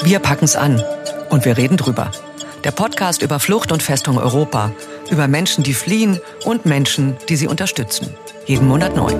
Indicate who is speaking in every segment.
Speaker 1: Wir packen's an und wir reden drüber. Der Podcast über Flucht und Festung Europa, über Menschen, die fliehen und Menschen, die sie unterstützen. Jeden Monat neu.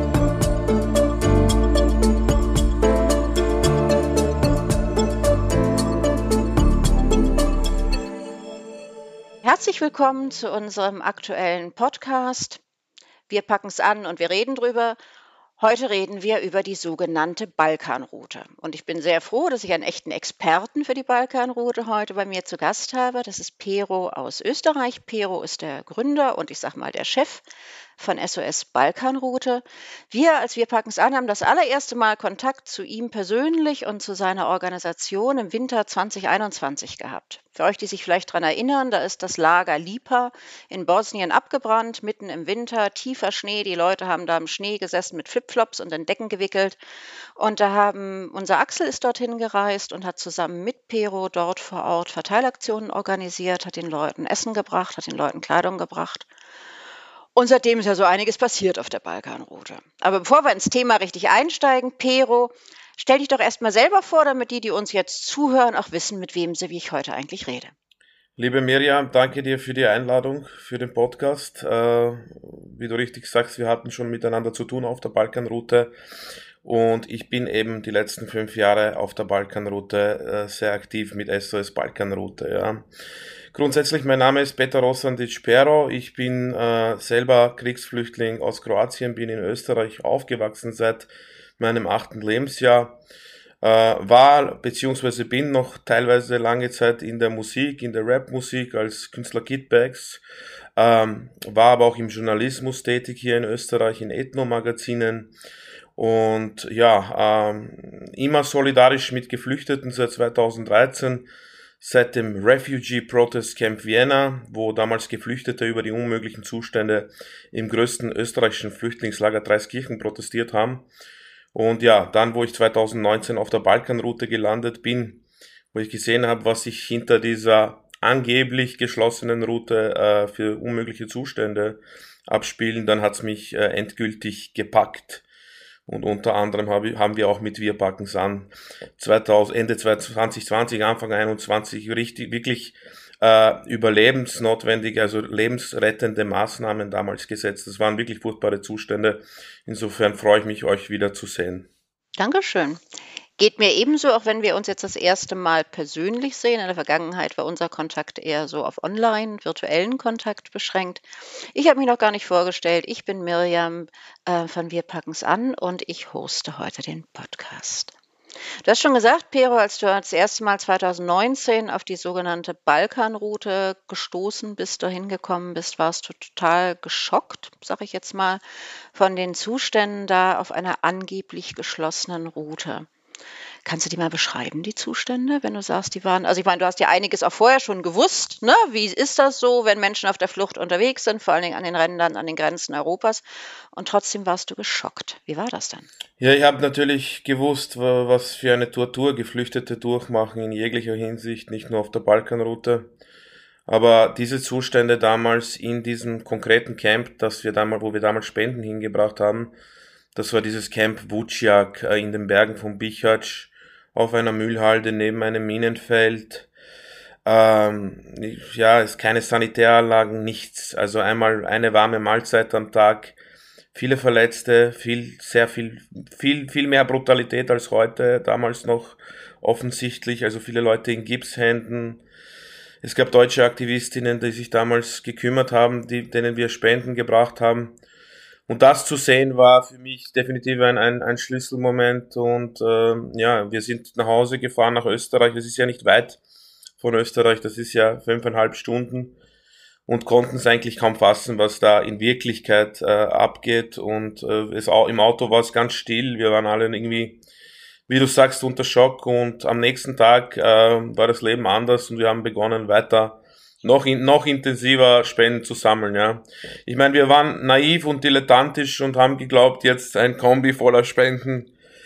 Speaker 2: Herzlich willkommen zu unserem aktuellen Podcast. Wir packen's an und wir reden drüber. Heute reden wir über die sogenannte Balkanroute. Und ich bin sehr froh, dass ich einen echten Experten für die Balkanroute heute bei mir zu Gast habe. Das ist Pero aus Österreich. Pero ist der Gründer und ich sag mal der Chef von SOS Balkanroute. Wir packen's an, haben das allererste Mal Kontakt zu ihm persönlich und zu seiner Organisation im Winter 2021 gehabt. Für euch, die sich vielleicht daran erinnern, da ist das Lager Lipa in Bosnien abgebrannt, mitten im Winter, tiefer Schnee. Die Leute haben da im Schnee gesessen mit Flipflops und in Decken gewickelt. Und unser Axel ist dorthin gereist und hat zusammen mit Pero dort vor Ort Verteilaktionen organisiert, hat den Leuten Essen gebracht, hat den Leuten Kleidung gebracht. Und seitdem ist ja so einiges passiert auf der Balkanroute. Aber bevor wir ins Thema richtig einsteigen, Pero, stell dich doch erstmal selber vor, damit die uns jetzt zuhören, auch wissen, mit wem wie ich heute eigentlich rede.
Speaker 3: Liebe Mirjam, danke dir für die Einladung, für den Podcast. Wie du richtig sagst, wir hatten schon miteinander zu tun auf der Balkanroute. Und ich bin eben die letzten 5 Jahre auf der Balkanroute sehr aktiv mit SOS Balkanroute. Ja. Grundsätzlich, mein Name ist Petar Rosandic Pero. Ich bin selber Kriegsflüchtling aus Kroatien, bin in Österreich aufgewachsen seit meinem 8. Lebensjahr. War bzw. bin noch teilweise lange Zeit in der Musik, in der Rap-Musik als Künstler Kidbags. War aber auch im Journalismus tätig hier in Österreich, in Ethno-Magazinen. Und ja, immer solidarisch mit Geflüchteten seit 2013. Seit dem Refugee Protest Camp Vienna, wo damals Geflüchtete über die unmöglichen Zustände im größten österreichischen Flüchtlingslager Dreiskirchen protestiert haben. Und ja, dann, wo ich 2019 auf der Balkanroute gelandet bin, wo ich gesehen habe, was sich hinter dieser angeblich geschlossenen Route für unmögliche Zustände abspielen, dann hat's mich endgültig gepackt. Und unter anderem haben wir auch mit Wir packen's an Ende 2020, Anfang 2021 wirklich überlebensnotwendige, also lebensrettende Maßnahmen damals gesetzt. Das waren wirklich furchtbare Zustände. Insofern freue ich mich, euch wieder zu sehen.
Speaker 2: Dankeschön. Geht mir ebenso, auch wenn wir uns jetzt das erste Mal persönlich sehen. In der Vergangenheit war unser Kontakt eher so auf online, virtuellen Kontakt beschränkt. Ich habe mich noch gar nicht vorgestellt. Ich bin Mirjam von Wir packen's an und ich hoste heute den Podcast. Du hast schon gesagt, Pero, als du das erste Mal 2019 auf die sogenannte Balkanroute gestoßen bist, dahin gekommen bist, warst du total geschockt, sag ich jetzt mal, von den Zuständen da auf einer angeblich geschlossenen Route. Kannst du die mal beschreiben, die Zustände, wenn du sagst, die waren, also ich meine, du hast ja einiges auch vorher schon gewusst, ne? Wie ist das so, wenn Menschen auf der Flucht unterwegs sind, vor allen Dingen an den Rändern, an den Grenzen Europas, und trotzdem warst du geschockt. Wie war das dann?
Speaker 3: Ja, ich habe natürlich gewusst, was für eine Tortur Geflüchtete durchmachen in jeglicher Hinsicht, nicht nur auf der Balkanroute. Aber diese Zustände damals in diesem konkreten Camp, wo wir damals Spenden hingebracht haben, das war dieses Camp Vučjak in den Bergen von Bihać, auf einer Müllhalde neben einem Minenfeld. Ja, es keine Sanitäranlagen, nichts. Also einmal eine warme Mahlzeit am Tag, viele Verletzte, viel mehr Brutalität als heute, damals noch offensichtlich, also viele Leute in Gipshänden. Es gab deutsche Aktivistinnen, die sich damals gekümmert haben, denen wir Spenden gebracht haben. Und das zu sehen war für mich definitiv ein Schlüsselmoment. Und ja, wir sind nach Hause gefahren, nach Österreich. Das ist ja nicht weit von Österreich, das ist ja 5,5 Stunden. Und konnten es eigentlich kaum fassen, was da in Wirklichkeit abgeht. Und im Auto war es ganz still. Wir waren alle irgendwie, wie du sagst, unter Schock. Und am nächsten Tag war das Leben anders und wir haben begonnen, weiter noch intensiver Spenden zu sammeln, ja. Ich meine, wir waren naiv und dilettantisch und haben geglaubt, jetzt ein Kombi voller Spenden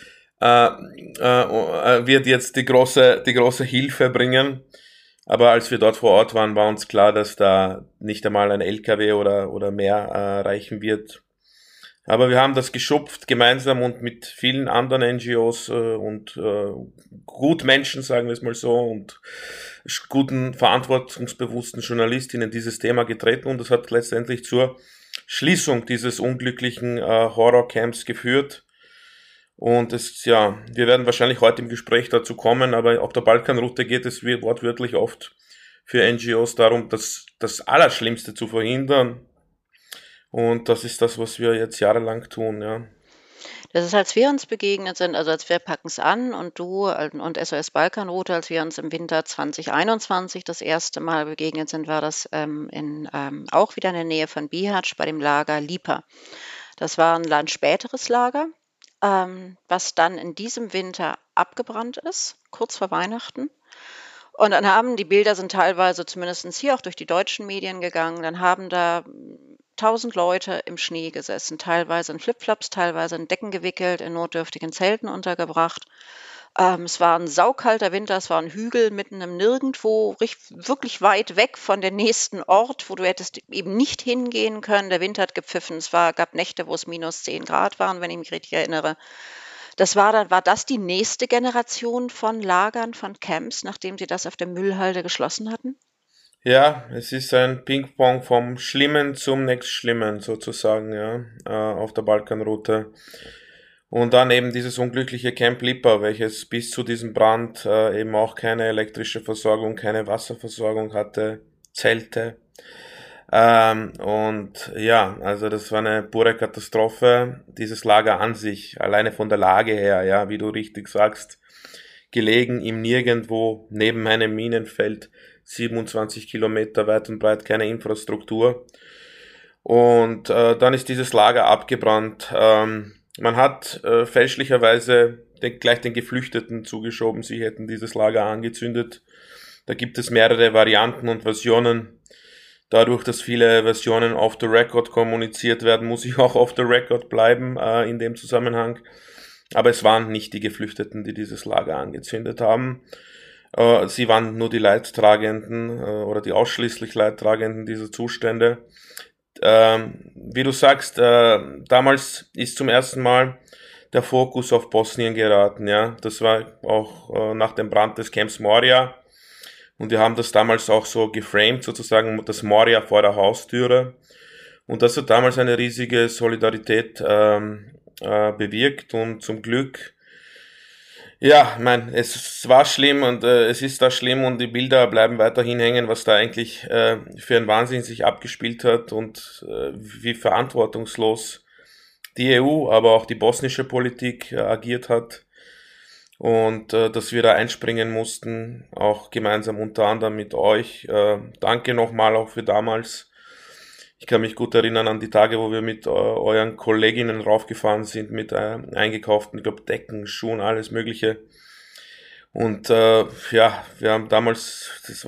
Speaker 3: wird jetzt die große Hilfe bringen. Aber als wir dort vor Ort waren, war uns klar, dass da nicht einmal ein LKW oder mehr reichen wird. Aber wir haben das geschupft gemeinsam und mit vielen anderen NGOs und Gutmenschen, sagen wir es mal so, und guten, verantwortungsbewussten Journalistinnen dieses Thema getreten und das hat letztendlich zur Schließung dieses unglücklichen Horrorcamps geführt. Und wir werden wahrscheinlich heute im Gespräch dazu kommen, aber auf der Balkanroute geht es wortwörtlich oft für NGOs darum, das Allerschlimmste zu verhindern. Und das ist das, was wir jetzt jahrelang tun, ja.
Speaker 2: Das ist, als wir uns begegnet sind, also als wir Packen's an und du und SOS Balkanroute, als wir uns im Winter 2021 das erste Mal begegnet sind, war das auch wieder in der Nähe von Bihać bei dem Lager Lipa. Das war ein späteres Lager, was dann in diesem Winter abgebrannt ist, kurz vor Weihnachten. Und dann die Bilder sind teilweise zumindest hier auch durch die deutschen Medien gegangen, dann haben da 1000 Leute im Schnee gesessen, teilweise in Flipflops, teilweise in Decken gewickelt, in notdürftigen Zelten untergebracht. Es war ein saukalter Winter, es war ein Hügel mitten im Nirgendwo, wirklich weit weg von dem nächsten Ort, wo du hättest eben nicht hingehen können. Der Wind hat gepfiffen, gab Nächte, wo es minus 10 Grad waren, wenn ich mich richtig erinnere. War das die nächste Generation von Lagern, von Camps, nachdem sie das auf der Müllhalde geschlossen hatten?
Speaker 3: Ja, es ist ein Ping-Pong vom Schlimmen zum Nächstschlimmen sozusagen, ja, auf der Balkanroute. Und dann eben dieses unglückliche Camp Lipa, welches bis zu diesem Brand eben auch keine elektrische Versorgung, keine Wasserversorgung hatte, Zelte. Und ja, also das war eine pure Katastrophe. Dieses Lager an sich, alleine von der Lage her, ja, wie du richtig sagst, gelegen im Nirgendwo, neben einem Minenfeld, 27 Kilometer weit und breit, keine Infrastruktur. Und dann ist dieses Lager abgebrannt. Man hat fälschlicherweise gleich den Geflüchteten zugeschoben, sie hätten dieses Lager angezündet. Da gibt es mehrere Varianten und Versionen. Dadurch, dass viele Versionen off the record kommuniziert werden, muss ich auch off the record bleiben in dem Zusammenhang. Aber es waren nicht die Geflüchteten, die dieses Lager angezündet haben. Sie waren nur die Leidtragenden oder die ausschließlich Leidtragenden dieser Zustände. Wie du sagst, damals ist zum ersten Mal der Fokus auf Bosnien geraten. Ja, das war auch nach dem Brand des Camps Moria. Und wir haben das damals auch so geframed, sozusagen das Moria vor der Haustüre. Und das hat damals eine riesige Solidarität bewirkt und zum Glück, ja, es war schlimm und es ist da schlimm und die Bilder bleiben weiterhin hängen, was da eigentlich für ein Wahnsinn sich abgespielt hat und wie verantwortungslos die EU, aber auch die bosnische Politik agiert hat und dass wir da einspringen mussten, auch gemeinsam unter anderem mit euch. Danke nochmal auch für damals. Ich kann mich gut erinnern an die Tage, wo wir mit euren Kolleginnen raufgefahren sind, mit eingekauften, ich glaube, Decken, Schuhen, alles Mögliche. Und wir haben damals,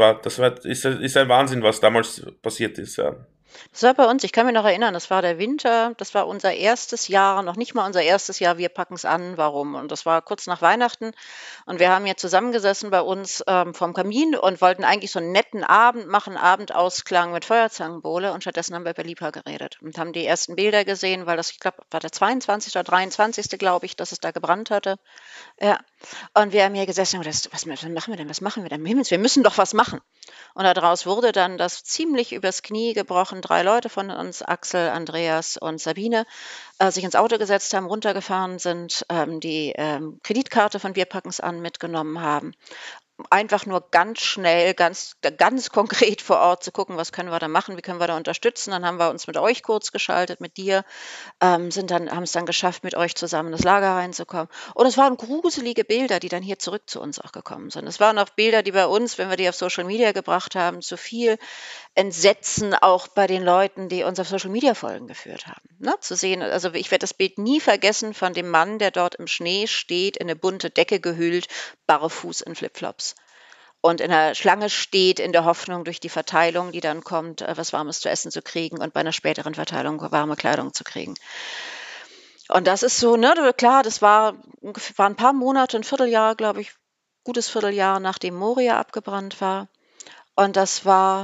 Speaker 3: ist ein Wahnsinn, was damals passiert ist. Ja.
Speaker 2: Das war bei uns, ich kann mich noch erinnern, das war der Winter, das war unser erstes Jahr, noch nicht mal unser erstes Jahr, wir packen's an, warum? Und das war kurz nach Weihnachten und wir haben hier zusammengesessen bei uns vorm Kamin und wollten eigentlich so einen netten Abend machen, Abendausklang mit Feuerzangenbowle und stattdessen haben wir über Lipa geredet und haben die ersten Bilder gesehen, weil das, ich glaube, war der 22. oder 23., glaube ich, dass es da gebrannt hatte. Ja, und wir haben hier gesessen und gedacht, was machen wir denn, was machen wir denn? Himmels, wir müssen doch was machen. Und daraus wurde dann das ziemlich übers Knie gebrochen. 3 Leute von uns, Axel, Andreas und Sabine, sich ins Auto gesetzt haben, runtergefahren sind, die Kreditkarte von Wir packen's an mitgenommen haben. Einfach nur ganz schnell, ganz konkret vor Ort zu gucken, was können wir da machen, wie können wir da unterstützen. Dann haben wir uns mit euch kurz geschaltet, mit dir, haben es dann geschafft, mit euch zusammen in das Lager reinzukommen. Und es waren gruselige Bilder, die dann hier zurück zu uns auch gekommen sind. Es waren auch Bilder, die bei uns, wenn wir die auf Social Media gebracht haben, zu viel Entsetzen auch bei den Leuten, die uns auf Social Media Folgen geführt haben. Ne? Zu sehen, also ich werde das Bild nie vergessen von dem Mann, der dort im Schnee steht, in eine bunte Decke gehüllt, barfuß in Flipflops. Und in der Schlange steht, in der Hoffnung, durch die Verteilung, die dann kommt, was Warmes zu essen zu kriegen und bei einer späteren Verteilung warme Kleidung zu kriegen. Und das ist so, ne, klar, das war ein paar Monate, ein Vierteljahr, glaube ich, gutes Vierteljahr, nachdem Moria abgebrannt war. Und das war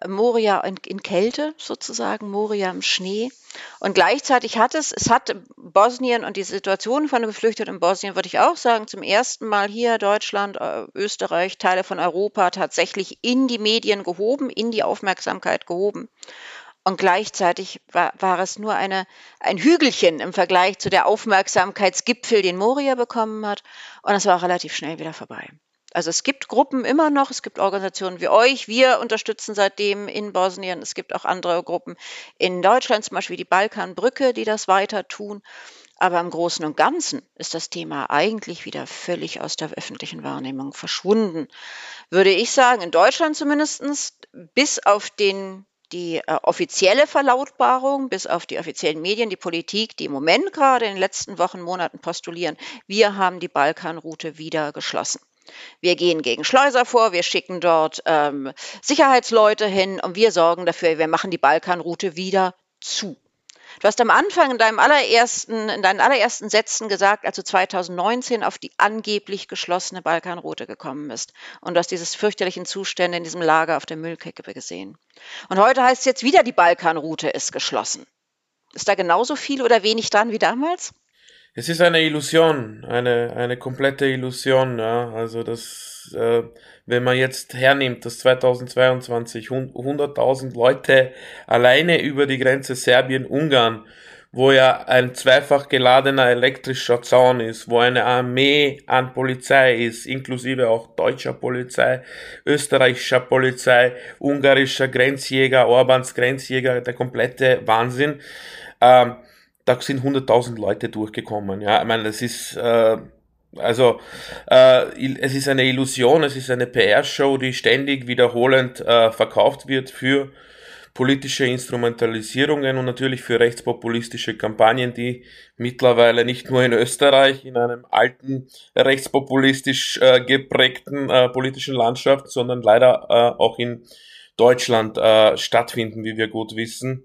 Speaker 2: Moria in Kälte sozusagen, Moria im Schnee. Und gleichzeitig hat Bosnien und die Situation von den Geflüchteten in Bosnien, würde ich auch sagen, zum ersten Mal hier Deutschland, Österreich, Teile von Europa tatsächlich in die Medien gehoben, in die Aufmerksamkeit gehoben. Und gleichzeitig war es nur ein Hügelchen im Vergleich zu der Aufmerksamkeitsgipfel, den Moria bekommen hat. Und es war auch relativ schnell wieder vorbei. Also es gibt Gruppen immer noch, es gibt Organisationen wie euch, wir unterstützen seitdem in Bosnien, es gibt auch andere Gruppen in Deutschland, zum Beispiel die Balkanbrücke, die das weiter tun. Aber im Großen und Ganzen ist das Thema eigentlich wieder völlig aus der öffentlichen Wahrnehmung verschwunden. Würde ich sagen, in Deutschland zumindest, bis auf die offizielle Verlautbarung, bis auf die offiziellen Medien, die Politik, die im Moment gerade in den letzten Wochen, Monaten postulieren, wir haben die Balkanroute wieder geschlossen. Wir gehen gegen Schleuser vor, wir schicken dort Sicherheitsleute hin und wir sorgen dafür, wir machen die Balkanroute wieder zu. Du hast am Anfang in deinen allerersten Sätzen gesagt, als du 2019 auf die angeblich geschlossene Balkanroute gekommen bist. Und du hast diese fürchterlichen Zustände in diesem Lager auf der Müllkippe gesehen. Und heute heißt es jetzt wieder, die Balkanroute ist geschlossen. Ist da genauso viel oder wenig dran wie damals?
Speaker 3: Es ist eine Illusion, eine komplette Illusion, ja. Also wenn man jetzt hernimmt, dass 2022 100.000 Leute alleine über die Grenze Serbien-Ungarn, wo ja ein zweifach geladener elektrischer Zaun ist, wo eine Armee an Polizei ist, inklusive auch deutscher Polizei, österreichischer Polizei, ungarischer Grenzjäger, Orbáns Grenzjäger, der komplette Wahnsinn. Da sind 100.000 Leute durchgekommen. Ja, ich meine, das ist es ist eine Illusion, es ist eine PR-Show, die ständig wiederholend verkauft wird für politische Instrumentalisierungen und natürlich für rechtspopulistische Kampagnen, die mittlerweile nicht nur in Österreich in einem alten rechtspopulistisch geprägten politischen Landschaft, sondern leider auch in Deutschland stattfinden, wie wir gut wissen.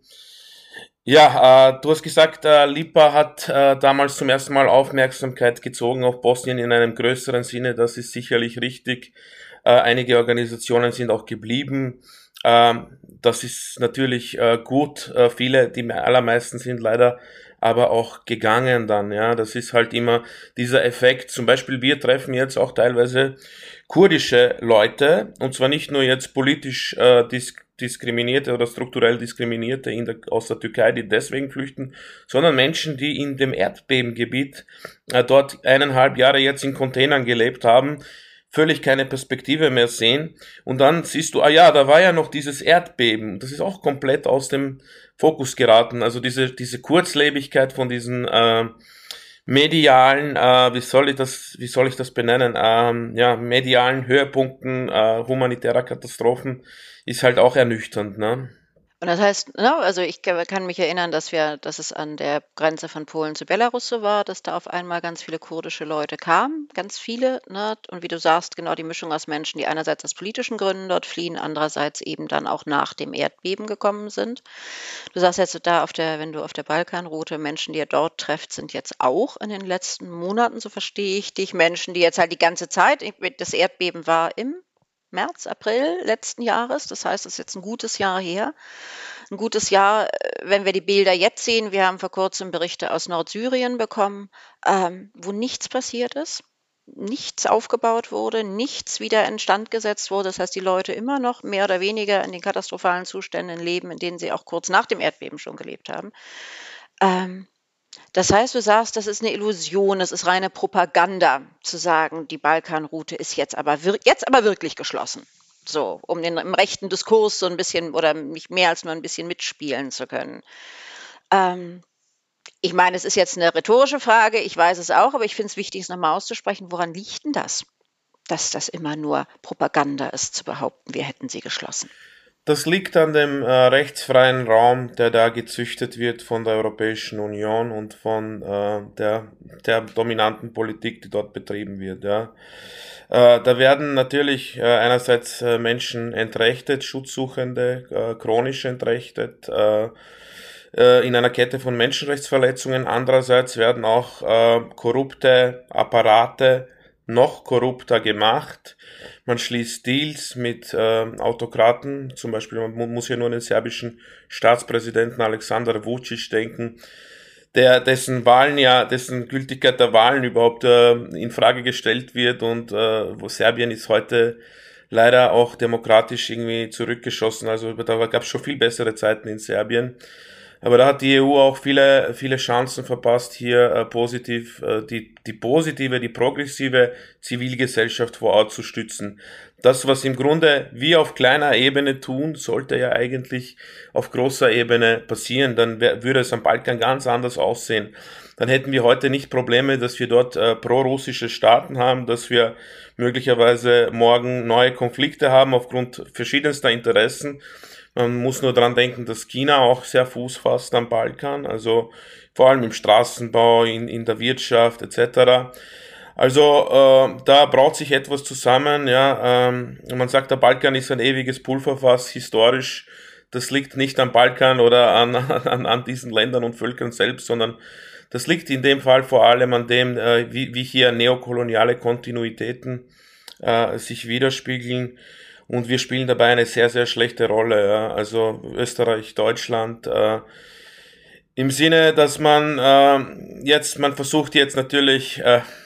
Speaker 3: Ja, du hast gesagt, Lipa hat damals zum ersten Mal Aufmerksamkeit gezogen auf Bosnien in einem größeren Sinne. Das ist sicherlich richtig. Einige Organisationen sind auch geblieben. Das ist natürlich gut. Viele, die allermeisten sind leider aber auch gegangen dann. Ja, das ist halt immer dieser Effekt. Zum Beispiel wir treffen jetzt auch teilweise kurdische Leute, und zwar nicht nur jetzt politisch diskriminierte oder strukturell diskriminierte aus der Türkei, die deswegen flüchten, sondern Menschen, die in dem Erdbebengebiet dort 1,5 Jahre jetzt in Containern gelebt haben, völlig keine Perspektive mehr sehen. Und dann siehst du, da war ja noch dieses Erdbeben. Das ist auch komplett aus dem Fokus geraten. Also diese Kurzlebigkeit von diesen medialen, wie soll ich das benennen, medialen Höhepunkten humanitärer Katastrophen ist halt auch ernüchternd, ne?
Speaker 2: Und das heißt, ne, also ich kann mich erinnern, dass es an der Grenze von Polen zu Belarus so war, dass da auf einmal ganz viele kurdische Leute kamen, ganz viele, ne? Und wie du sagst, genau die Mischung aus Menschen, die einerseits aus politischen Gründen dort fliehen, andererseits eben dann auch nach dem Erdbeben gekommen sind. Du sagst jetzt wenn du auf der Balkanroute Menschen, die ihr dort trefft, sind jetzt auch in den letzten Monaten, so verstehe ich dich, Menschen, die jetzt halt die ganze Zeit, das Erdbeben war im März, April letzten Jahres. Das heißt, es ist jetzt ein gutes Jahr her. Ein gutes Jahr, wenn wir die Bilder jetzt sehen. Wir haben vor kurzem Berichte aus Nordsyrien bekommen, wo nichts passiert ist, nichts aufgebaut wurde, nichts wieder instand gesetzt wurde. Das heißt, die Leute immer noch mehr oder weniger in den katastrophalen Zuständen leben, in denen sie auch kurz nach dem Erdbeben schon gelebt haben. Das heißt, du sagst, das ist eine Illusion, das ist reine Propaganda, zu sagen, die Balkanroute ist jetzt aber wirklich geschlossen. So, um im rechten Diskurs so ein bisschen oder nicht mehr als nur ein bisschen mitspielen zu können. Ich meine, es ist jetzt eine rhetorische Frage, ich weiß es auch, aber ich finde es wichtig, es nochmal auszusprechen. Woran liegt denn das, dass das immer nur Propaganda ist, zu behaupten, wir hätten sie geschlossen?
Speaker 3: Das liegt an dem rechtsfreien Raum, der da gezüchtet wird von der Europäischen Union und von der dominanten Politik, die dort betrieben wird. Ja. Da werden natürlich einerseits Menschen entrechtet, Schutzsuchende, chronisch entrechtet, in einer Kette von Menschenrechtsverletzungen. Andererseits werden auch korrupte Apparate noch korrupter gemacht. Man schließt Deals mit Autokraten, zum Beispiel, man muss hier nur an den serbischen Staatspräsidenten Aleksandar Vučić denken, dessen Gültigkeit der Wahlen überhaupt in Frage gestellt wird und wo Serbien ist heute leider auch demokratisch irgendwie zurückgeschossen. Also da gab es schon viel bessere Zeiten in Serbien. Aber da hat die EU auch viele Chancen verpasst, hier die progressive Zivilgesellschaft vor Ort zu stützen. Das, was im Grunde wir auf kleiner Ebene tun, sollte ja eigentlich auf großer Ebene passieren. Dann würde es am Balkan ganz anders aussehen. Dann hätten wir heute nicht Probleme, dass wir dort pro-russische Staaten haben, dass wir möglicherweise morgen neue Konflikte haben aufgrund verschiedenster Interessen. Man muss nur dran denken, dass China auch sehr Fuß fasst am Balkan, also vor allem im Straßenbau, in der Wirtschaft etc. Also da braut sich etwas zusammen. Ja, man sagt, der Balkan ist ein ewiges Pulverfass historisch. Das liegt nicht am Balkan oder an diesen Ländern und Völkern selbst, sondern das liegt in dem Fall vor allem an dem, wie hier neokoloniale Kontinuitäten sich widerspiegeln. Und wir spielen dabei eine sehr, sehr schlechte Rolle. Ja. Also Österreich, Deutschland. Im Sinne, dass man versucht jetzt natürlich,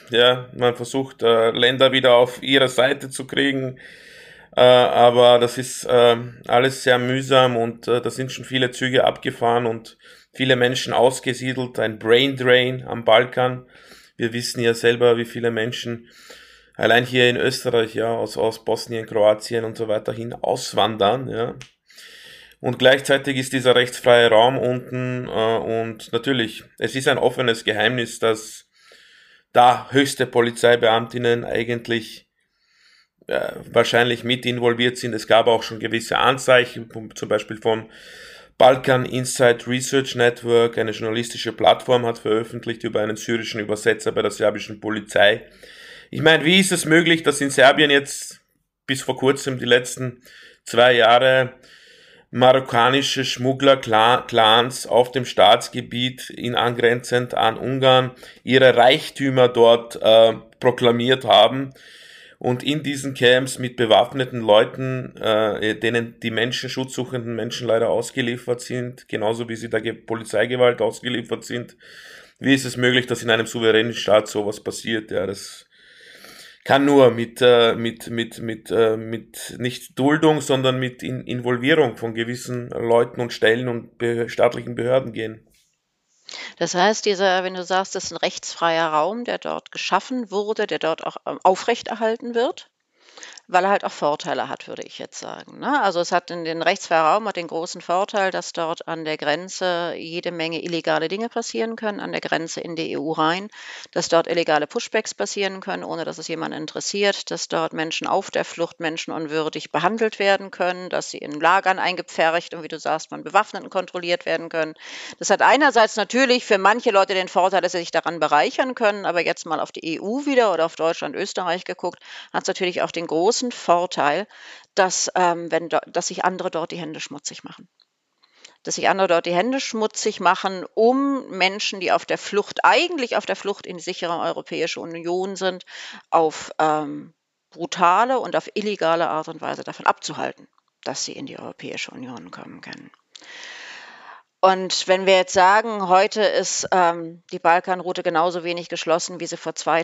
Speaker 3: Länder wieder auf ihre Seite zu kriegen. Aber das ist alles sehr mühsam und da sind schon viele Züge abgefahren und viele Menschen ausgesiedelt. Ein Brain Drain am Balkan. Wir wissen ja selber, wie viele Menschen allein hier in Österreich, ja, aus Bosnien, Kroatien und so weiter hin auswandern, ja. Und gleichzeitig ist dieser rechtsfreie Raum unten und natürlich, es ist ein offenes Geheimnis, dass da höchste Polizeibeamtinnen eigentlich wahrscheinlich mit involviert sind. Es gab auch schon gewisse Anzeichen, zum Beispiel von Balkan Insight Research Network, eine journalistische Plattform, hat veröffentlicht über einen syrischen Übersetzer bei der serbischen Polizei. Ich meine, wie ist es möglich, dass in Serbien jetzt bis vor kurzem die letzten 2 Jahre marokkanische Schmuggler-Clans auf dem Staatsgebiet angrenzend an Ungarn ihre Reichtümer dort proklamiert haben und in diesen Camps mit bewaffneten Leuten, denen die schutzsuchenden Menschen leider ausgeliefert sind, genauso wie sie der Polizeigewalt ausgeliefert sind. Wie ist es möglich, dass in einem souveränen Staat sowas passiert? Ja, das kann nur mit nicht Duldung, sondern mit Involvierung von gewissen Leuten und Stellen und staatlichen Behörden gehen.
Speaker 2: Das heißt, wenn du sagst, das ist ein rechtsfreier Raum, der dort geschaffen wurde, der dort auch aufrechterhalten wird, weil er halt auch Vorteile hat, würde ich jetzt sagen. Ne? Also es hat den rechtsfreien Raum hat den großen Vorteil, dass dort an der Grenze jede Menge illegale Dinge passieren können, an der Grenze in die EU rein, dass dort illegale Pushbacks passieren können, ohne dass es jemanden interessiert, dass dort Menschen auf der Flucht menschenunwürdig behandelt werden können, dass sie in Lagern eingepfercht und wie du sagst, von Bewaffneten kontrolliert werden können. Das hat einerseits natürlich für manche Leute den Vorteil, dass sie sich daran bereichern können, aber jetzt mal auf die EU wieder oder auf Deutschland, Österreich geguckt, hat es natürlich auch den großen Vorteil, dass sich andere dort die Hände schmutzig machen. Dass sich andere dort die Hände schmutzig machen, um Menschen, die eigentlich auf der Flucht in die sichere Europäische Union sind, auf brutale und auf illegale Art und Weise davon abzuhalten, dass sie in die Europäische Union kommen können. Und wenn wir jetzt sagen, heute ist die Balkanroute genauso wenig geschlossen, wie sie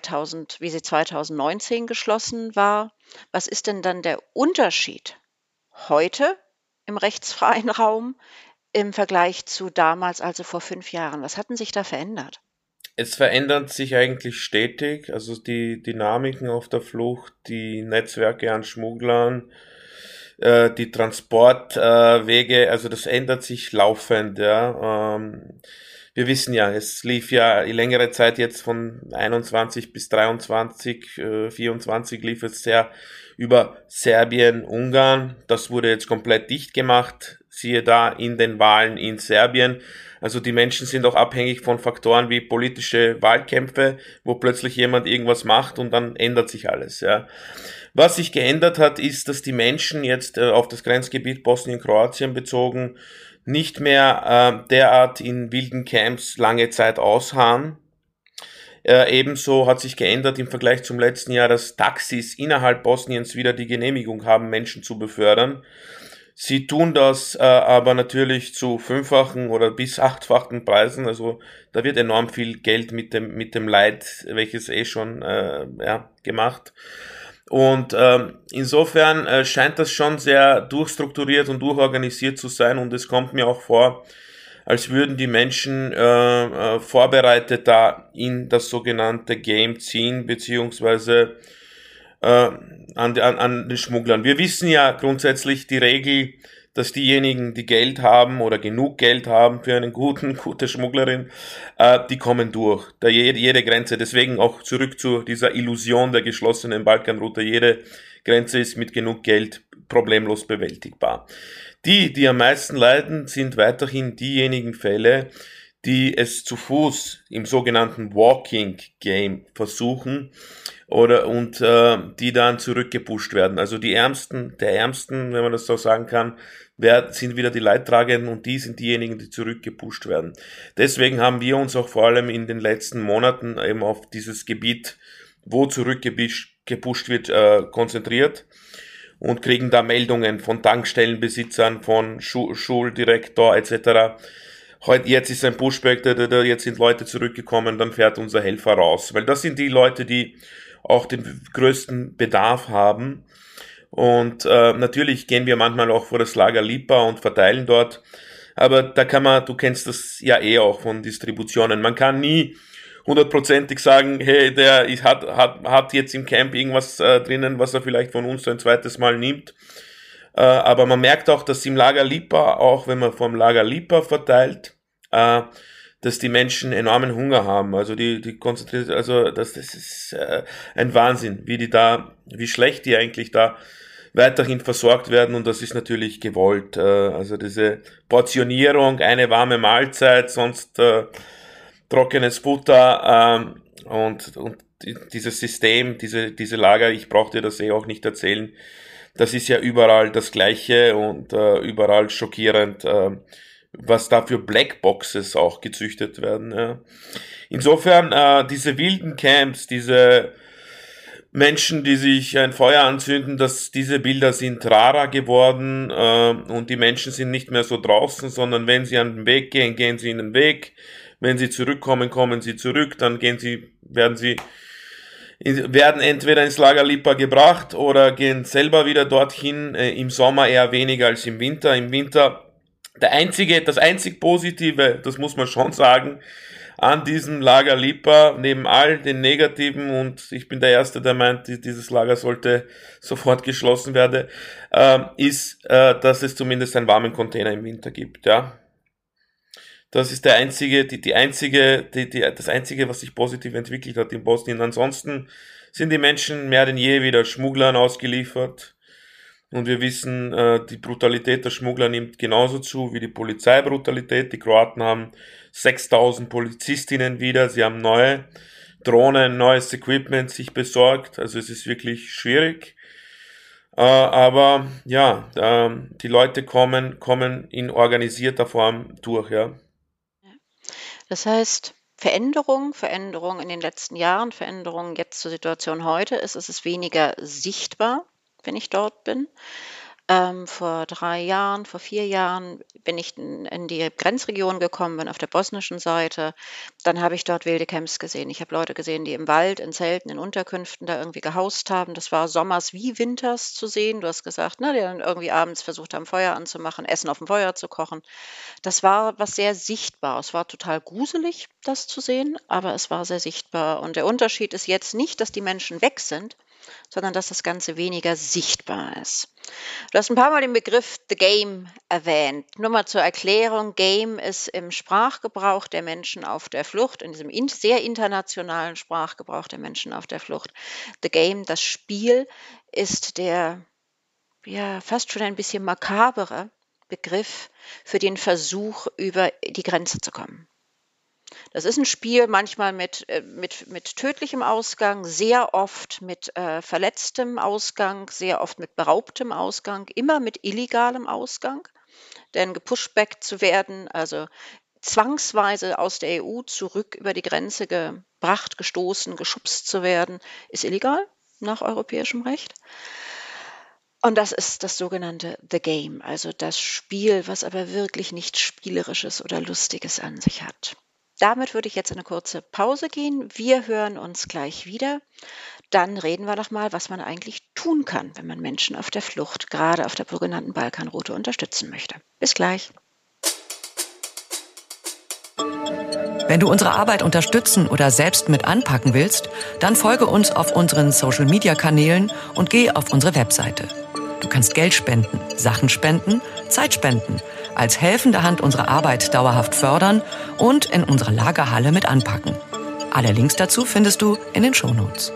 Speaker 2: 2019 geschlossen war, was ist denn dann der Unterschied heute im rechtsfreien Raum im Vergleich zu damals, also vor 5 Jahren? Was hat denn sich da verändert?
Speaker 3: Es verändert sich eigentlich stetig, also die Dynamiken auf der Flucht, die Netzwerke an Schmugglern, die Transportwege, also das ändert sich laufend, ja. Wir wissen ja, es lief ja längere Zeit jetzt von 21 bis 23, 24 lief es sehr über Serbien, Ungarn. Das wurde jetzt komplett dicht gemacht, siehe da in den Wahlen in Serbien. Also die Menschen sind auch abhängig von Faktoren wie politische Wahlkämpfe, wo plötzlich jemand irgendwas macht und dann ändert sich alles, ja. Was sich geändert hat, ist, dass die Menschen jetzt auf das Grenzgebiet Bosnien-Kroatien bezogen nicht mehr derart in wilden Camps lange Zeit ausharren. Ebenso hat sich geändert im Vergleich zum letzten Jahr, dass Taxis innerhalb Bosniens wieder die Genehmigung haben, Menschen zu befördern. Sie tun das aber natürlich zu 5-fachen oder bis 8-fachen Preisen. Also da wird enorm viel Geld mit dem Leid, welches schon gemacht. Und insofern scheint das schon sehr durchstrukturiert und durchorganisiert zu sein. Und es kommt mir auch vor, als würden die Menschen vorbereitet da in das sogenannte Game ziehen, beziehungsweise an den Schmugglern. Wir wissen ja grundsätzlich die Regel, dass diejenigen, die Geld haben oder genug Geld haben für eine gute Schmugglerin, die kommen durch. Jede Grenze. Deswegen auch zurück zu dieser Illusion der geschlossenen Balkanroute. Jede Grenze ist mit genug Geld problemlos bewältigbar. Die am meisten leiden, sind weiterhin diejenigen Fälle, die es zu Fuß im sogenannten Walking Game versuchen und die dann zurückgepusht werden. Also der Ärmsten, wenn man das so sagen kann, sind wieder die Leidtragenden und die sind diejenigen, die zurückgepusht werden. Deswegen haben wir uns auch vor allem in den letzten Monaten eben auf dieses Gebiet, wo zurückgepusht wird, konzentriert und kriegen da Meldungen von Tankstellenbesitzern, von Schuldirektor etc. Jetzt ist ein Pushback, jetzt sind Leute zurückgekommen, dann fährt unser Helfer raus. Weil das sind die Leute, die auch den größten Bedarf haben. Und natürlich gehen wir manchmal auch vor das Lager Lipa und verteilen dort. Aber da du kennst das ja auch von Distributionen. Man kann nie 100%ig sagen, hey, der hat jetzt im Camp irgendwas drinnen, was er vielleicht von uns ein zweites Mal nimmt. Aber man merkt auch, dass im Lager Lipa, auch wenn man vom Lager Lipa verteilt, dass die Menschen enormen Hunger haben. Also die konzentriert, also das ist ein Wahnsinn, wie schlecht die eigentlich da weiterhin versorgt werden, und das ist natürlich gewollt. Also diese Portionierung, eine warme Mahlzeit, sonst trockenes Futter und dieses System, diese Lager, ich brauche dir das auch nicht erzählen, das ist ja überall das Gleiche und überall schockierend, was da für Blackboxes auch gezüchtet werden. Ja. Insofern, diese wilden Camps, diese Menschen, die sich ein Feuer anzünden, diese Bilder sind rarer geworden und die Menschen sind nicht mehr so draußen, sondern wenn sie an den Weg gehen, gehen sie in den Weg. Wenn sie zurückkommen, kommen sie zurück, dann werden entweder ins Lager Lipa gebracht oder gehen selber wieder dorthin, im Sommer eher weniger als im Winter. Im Winter das einzig Positive, das muss man schon sagen, an diesem Lager Lipa, neben all den Negativen, und ich bin der Erste, der meint, dieses Lager sollte sofort geschlossen werden, ist, dass es zumindest einen warmen Container im Winter gibt, ja. Das ist das Einzige, was sich positiv entwickelt hat in Bosnien. Ansonsten sind die Menschen mehr denn je wieder Schmugglern ausgeliefert. Und wir wissen, die Brutalität der Schmuggler nimmt genauso zu wie die Polizeibrutalität. Die Kroaten haben 6000 Polizistinnen wieder. Sie haben neue Drohnen, neues Equipment sich besorgt. Also es ist wirklich schwierig. Aber ja, die Leute kommen in organisierter Form durch, ja.
Speaker 2: Das heißt, Veränderung in den letzten Jahren, Veränderung jetzt zur Situation heute ist, es ist weniger sichtbar, wenn ich dort bin. Vor 3 Jahren, vor 4 Jahren bin ich in die Grenzregion gekommen, bin auf der bosnischen Seite. Dann habe ich dort wilde Camps gesehen. Ich habe Leute gesehen, die im Wald, in Zelten, in Unterkünften da irgendwie gehaust haben. Das war sommers wie winters zu sehen. Du hast gesagt, ne, die dann irgendwie abends versucht haben, Feuer anzumachen, Essen auf dem Feuer zu kochen. Das war was sehr sichtbar. Es war total gruselig, das zu sehen, aber es war sehr sichtbar. Und der Unterschied ist jetzt nicht, dass die Menschen weg sind, sondern dass das Ganze weniger sichtbar ist. Du hast ein paar Mal den Begriff The Game erwähnt. Nur mal zur Erklärung, Game ist im Sprachgebrauch der Menschen auf der Flucht, in diesem sehr internationalen Sprachgebrauch der Menschen auf der Flucht. The Game, das Spiel, ist der fast schon ein bisschen makabere Begriff für den Versuch, über die Grenze zu kommen. Das ist ein Spiel manchmal mit tödlichem Ausgang, sehr oft mit verletztem Ausgang, sehr oft mit beraubtem Ausgang, immer mit illegalem Ausgang. Denn gepushbackt zu werden, also zwangsweise aus der EU zurück über die Grenze gebracht, gestoßen, geschubst zu werden, ist illegal nach europäischem Recht. Und das ist das sogenannte The Game, also das Spiel, was aber wirklich nichts Spielerisches oder Lustiges an sich hat. Damit würde ich jetzt in eine kurze Pause gehen. Wir hören uns gleich wieder. Dann reden wir noch mal, was man eigentlich tun kann, wenn man Menschen auf der Flucht, gerade auf der sogenannten Balkanroute, unterstützen möchte. Bis gleich.
Speaker 1: Wenn du unsere Arbeit unterstützen oder selbst mit anpacken willst, dann folge uns auf unseren Social-Media-Kanälen und geh auf unsere Webseite. Du kannst Geld spenden, Sachen spenden, Zeit spenden, als helfende Hand unsere Arbeit dauerhaft fördern und in unserer Lagerhalle mit anpacken. Alle Links dazu findest du in den Shownotes.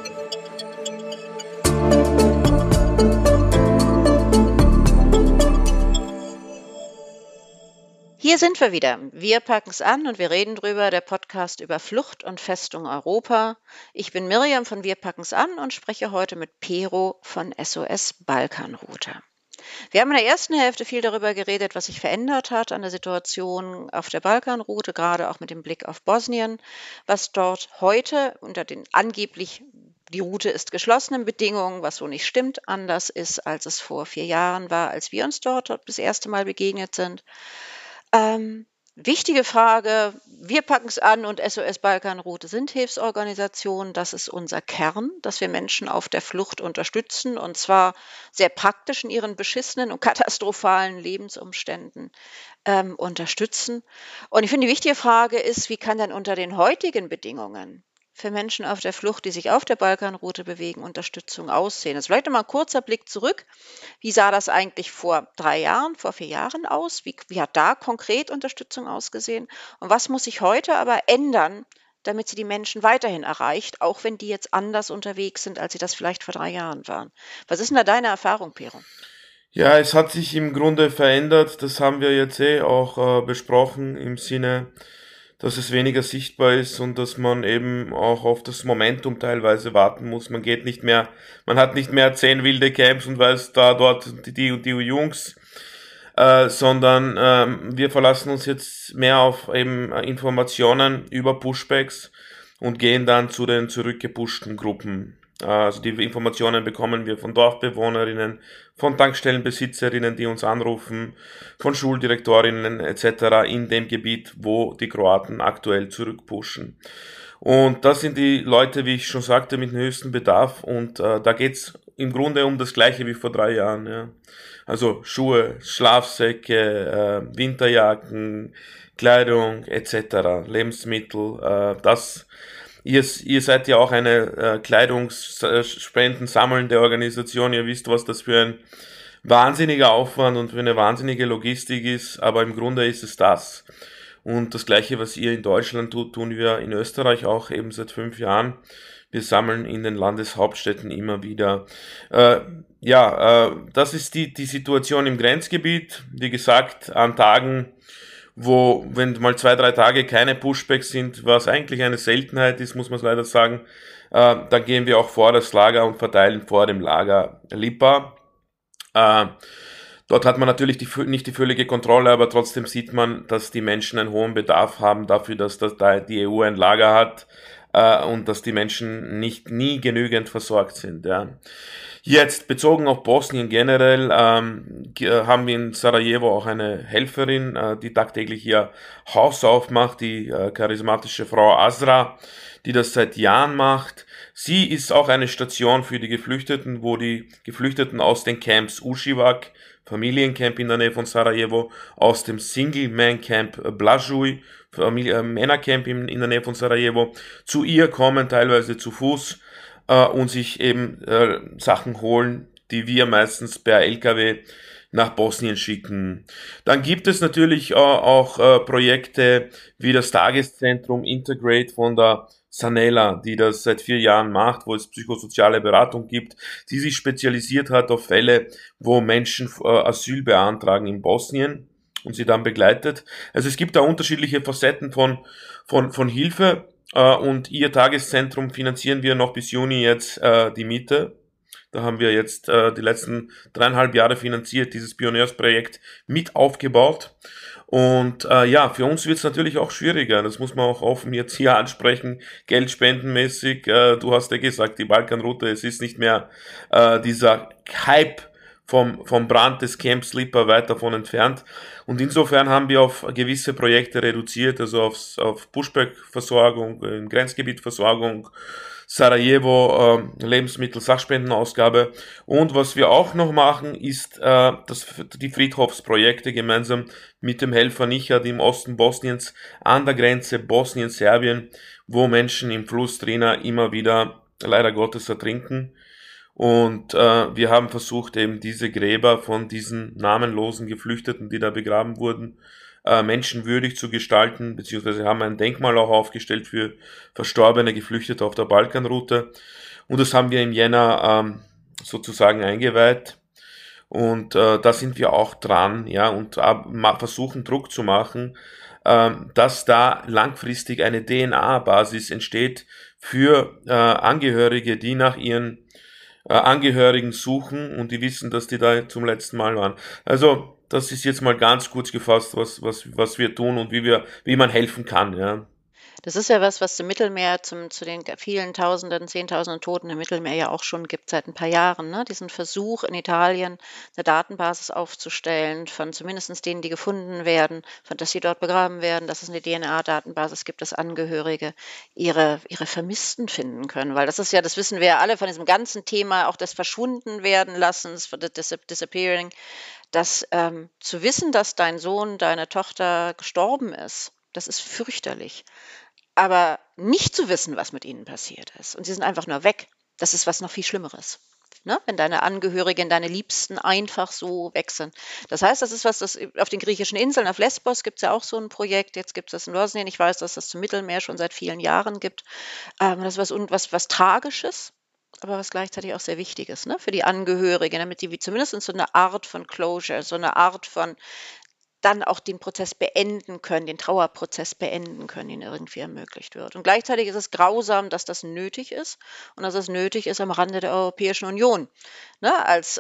Speaker 2: Hier sind wir wieder. Wir packen es an und wir reden drüber, der Podcast über Flucht und Festung Europa. Ich bin Miriam von Wir packen es an und spreche heute mit Pero von SOS Balkanroute. Wir haben in der ersten Hälfte viel darüber geredet, was sich verändert hat an der Situation auf der Balkanroute, gerade auch mit dem Blick auf Bosnien, was dort heute unter den angeblich, die Route ist geschlossenen Bedingungen, was so nicht stimmt, anders ist, als es vor 4 Jahren war, als wir uns dort das erste Mal begegnet sind. Wichtige Frage, wir packen es an und SOS Balkanroute sind Hilfsorganisationen. Das ist unser Kern, dass wir Menschen auf der Flucht unterstützen und zwar sehr praktisch in ihren beschissenen und katastrophalen Lebensumständen unterstützen. Und ich finde, die wichtige Frage ist, wie kann denn unter den heutigen Bedingungen für Menschen auf der Flucht, die sich auf der Balkanroute bewegen, Unterstützung aussehen? Das ist vielleicht nochmal ein kurzer Blick zurück. Wie sah das eigentlich vor 3 Jahren, vor 4 Jahren aus? Wie hat da konkret Unterstützung ausgesehen? Und was muss sich heute aber ändern, damit sie die Menschen weiterhin erreicht, auch wenn die jetzt anders unterwegs sind, als sie das vielleicht vor 3 Jahren waren? Was ist denn da deine Erfahrung, Pero?
Speaker 3: Ja, es hat sich im Grunde verändert. Das haben wir jetzt auch besprochen im Sinne, dass es weniger sichtbar ist und dass man eben auch auf das Momentum teilweise warten muss. Man hat nicht mehr 10 wilde Camps und weiß dort die und die Jungs, sondern wir verlassen uns jetzt mehr auf eben Informationen über Pushbacks und gehen dann zu den zurückgepushten Gruppen. Also die Informationen bekommen wir von Dorfbewohnerinnen, von Tankstellenbesitzerinnen, die uns anrufen, von Schuldirektorinnen etc. in dem Gebiet, wo die Kroaten aktuell zurückpushen. Und das sind die Leute, wie ich schon sagte, mit dem höchsten Bedarf und da geht's im Grunde um das Gleiche wie vor 3 Jahren. Ja. Also Schuhe, Schlafsäcke, Winterjacken, Kleidung etc., Lebensmittel, Ihr seid ja auch eine Kleidungsspenden sammelnde Organisation. Ihr wisst, was das für ein wahnsinniger Aufwand und für eine wahnsinnige Logistik ist, aber im Grunde ist es das. Und das Gleiche, was ihr in Deutschland tut, tun wir in Österreich auch eben seit 5 Jahren. Wir sammeln in den Landeshauptstädten immer wieder. Das ist die Situation im Grenzgebiet. Wie gesagt, an Tagen, wo, wenn mal 2, 3 Tage keine Pushbacks sind, was eigentlich eine Seltenheit ist, muss man leider sagen, dann gehen wir auch vor das Lager und verteilen vor dem Lager Lipa. Dort hat man natürlich nicht die völlige Kontrolle, aber trotzdem sieht man, dass die Menschen einen hohen Bedarf haben dafür, dass die EU ein Lager hat und dass die Menschen nie genügend versorgt sind. Ja. Jetzt, bezogen auf Bosnien generell, haben wir in Sarajevo auch eine Helferin, die tagtäglich ihr Haus aufmacht, die charismatische Frau Azra, die das seit Jahren macht. Sie ist auch eine Station für die Geflüchteten, wo die Geflüchteten aus den Camps Ušivac, Familiencamp in der Nähe von Sarajevo, aus dem Single-Man-Camp Blažuj, Männercamp in der Nähe von Sarajevo, zu ihr kommen, teilweise zu Fuß, und sich eben Sachen holen, die wir meistens per LKW nach Bosnien schicken. Dann gibt es natürlich auch Projekte wie das Tageszentrum Integrate von der Sanela, die das seit 4 Jahren macht, wo es psychosoziale Beratung gibt, die sich spezialisiert hat auf Fälle, wo Menschen Asyl beantragen in Bosnien und sie dann begleitet. Also es gibt da unterschiedliche Facetten von Hilfe. Und ihr Tageszentrum finanzieren wir noch bis Juni jetzt die Miete. Da haben wir jetzt die letzten 3,5 Jahre finanziert, dieses Pioniersprojekt mit aufgebaut. Und ja, für uns wird es natürlich auch schwieriger. Das muss man auch offen jetzt hier ansprechen, geldspendenmäßig. Du hast ja gesagt, die Balkanroute, es ist nicht mehr dieser Hype vom Brand des Camp Slipper weit davon entfernt. Und insofern haben wir auf gewisse Projekte reduziert, also auf Pushback-Versorgung, Grenzgebietversorgung, Sarajevo, Lebensmittel-Sachspendenausgabe. Und was wir auch noch machen, ist die Friedhofsprojekte gemeinsam mit dem Helfer Nichad im Osten Bosniens an der Grenze Bosnien-Serbien, wo Menschen im Fluss Drina immer wieder leider Gottes ertrinken. Und wir haben versucht, eben diese Gräber von diesen namenlosen Geflüchteten, die da begraben wurden, menschenwürdig zu gestalten, beziehungsweise haben ein Denkmal auch aufgestellt für verstorbene Geflüchtete auf der Balkanroute. Und das haben wir im Jänner sozusagen eingeweiht. Und da sind wir auch dran, ja, und versuchen Druck zu machen, dass da langfristig eine DNA-Basis entsteht für Angehörige, die nach ihren Angehörigen suchen und die wissen, dass die da zum letzten Mal waren. Also, das ist jetzt mal ganz kurz gefasst, was wir tun und wie man helfen kann, ja.
Speaker 2: Das ist ja was im Mittelmeer zu den vielen Tausenden, Zehntausenden Toten im Mittelmeer ja auch schon gibt seit ein paar Jahren, ne? Diesen Versuch in Italien, eine Datenbasis aufzustellen von zumindest denen, die gefunden werden, von dass sie dort begraben werden, dass es eine DNA-Datenbasis gibt, dass Angehörige ihre Vermissten finden können. Weil das ist ja, das wissen wir ja alle von diesem ganzen Thema, auch des Verschwundenwerdenlassens, von Disappearing, dass zu wissen, dass dein Sohn, deine Tochter gestorben ist, das ist fürchterlich. Aber nicht zu wissen, was mit ihnen passiert ist. Und sie sind einfach nur weg. Das ist was noch viel Schlimmeres. Ne? Wenn deine Angehörigen, deine Liebsten einfach so weg sind. Das heißt, das ist was, das auf den griechischen Inseln, auf Lesbos gibt es ja auch so ein Projekt. Jetzt gibt es das in Bosnien. Ich weiß, dass das zum Mittelmeer schon seit vielen Jahren gibt. Das ist was Tragisches, aber was gleichzeitig auch sehr Wichtiges, ne? Für die Angehörigen, damit die wie zumindest so eine Art von Closure, so eine Art von dann auch den Prozess beenden können, den Trauerprozess beenden können, den irgendwie ermöglicht wird. Und gleichzeitig ist es grausam, dass das nötig ist und dass es nötig ist am Rande der Europäischen Union, ne, als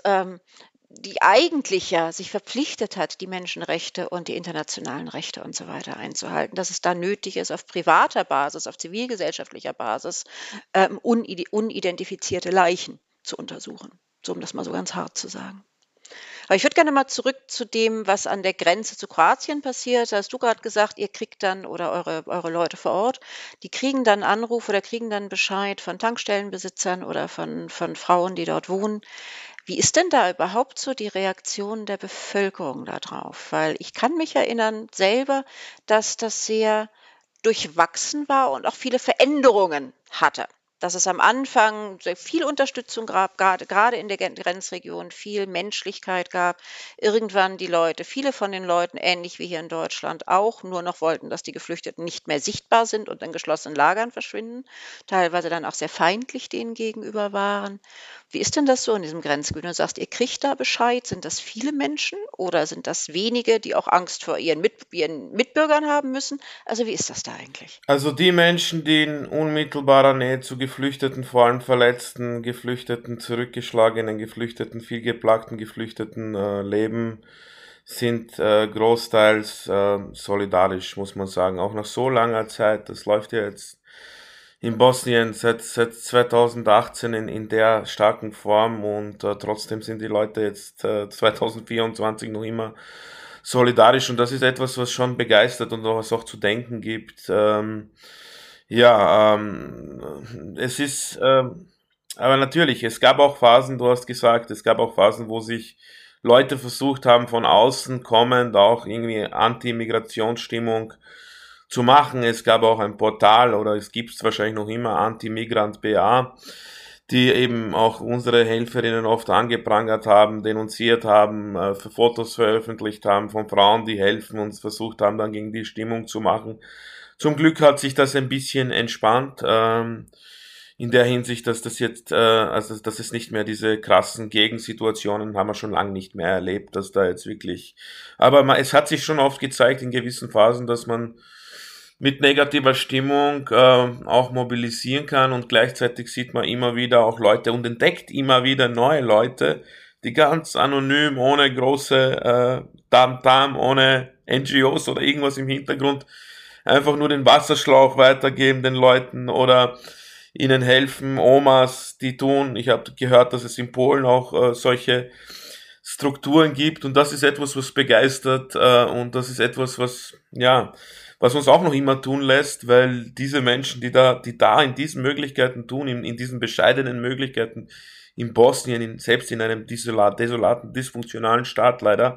Speaker 2: die eigentlich ja sich verpflichtet hat, die Menschenrechte und die internationalen Rechte und so weiter einzuhalten, dass es da nötig ist, auf privater Basis, auf zivilgesellschaftlicher Basis unidentifizierte Leichen zu untersuchen, so um das mal so ganz hart zu sagen. Aber ich würde gerne mal zurück zu dem, was an der Grenze zu Kroatien passiert. Da hast du gerade gesagt, ihr kriegt dann, oder eure Leute vor Ort, die kriegen dann Anruf oder kriegen dann Bescheid von Tankstellenbesitzern oder von Frauen, die dort wohnen. Wie ist denn da überhaupt so die Reaktion der Bevölkerung darauf? Weil ich kann mich erinnern selber, dass das sehr durchwachsen war und auch viele Veränderungen hatte. Dass es am Anfang sehr viel Unterstützung gab, gerade in der Grenzregion, viel Menschlichkeit gab. Irgendwann viele von den Leuten, ähnlich wie hier in Deutschland auch, nur noch wollten, dass die Geflüchteten nicht mehr sichtbar sind und in geschlossenen Lagern verschwinden, teilweise dann auch sehr feindlich denen gegenüber waren. Wie ist denn das so in diesem Grenzgebiet? Du sagst, ihr kriegt da Bescheid. Sind das viele Menschen oder sind das wenige, die auch Angst vor ihren Mitbürgern haben müssen? Also wie ist das da eigentlich?
Speaker 3: Also die Menschen, die in unmittelbarer Nähe zu Geflüchteten, vor allem Verletzten, Geflüchteten, zurückgeschlagenen Geflüchteten, vielgeplagten Geflüchteten leben, sind großteils solidarisch, muss man sagen. Auch nach so langer Zeit, das läuft ja jetzt in Bosnien seit 2018 in der starken Form und trotzdem sind die Leute jetzt 2024 noch immer solidarisch und das ist etwas, was schon begeistert und was auch zu denken gibt. Es ist, aber natürlich, es gab auch Phasen, du hast gesagt, es gab auch Phasen, wo sich Leute versucht haben, von außen kommend auch irgendwie Anti-Migrationsstimmung zu machen. Es gab auch ein Portal oder es gibt es wahrscheinlich noch immer Anti-Migrant.ba, die eben auch unsere Helferinnen oft angeprangert haben, denunziert haben, Fotos veröffentlicht haben von Frauen, die helfen und versucht haben, dann gegen die Stimmung zu machen. Zum Glück hat sich das ein bisschen entspannt, in der Hinsicht, dass das jetzt, dass es nicht mehr diese krassen Gegensituationen haben wir schon lange nicht mehr erlebt, dass da jetzt wirklich, aber es hat sich schon oft gezeigt in gewissen Phasen, dass man mit negativer Stimmung auch mobilisieren kann, und gleichzeitig sieht man immer wieder auch Leute und entdeckt immer wieder neue Leute, die ganz anonym, ohne große Tamtam, ohne NGOs oder irgendwas im Hintergrund, einfach nur den Wasserschlauch weitergeben den Leuten oder ihnen helfen. Omas, die tun, ich habe gehört, dass es in Polen auch solche Strukturen gibt, und das ist etwas, was begeistert, und das ist etwas, was uns auch noch immer tun lässt, weil diese Menschen, die da in diesen Möglichkeiten tun, in diesen bescheidenen Möglichkeiten in Bosnien, selbst in einem desolaten, dysfunktionalen Staat leider,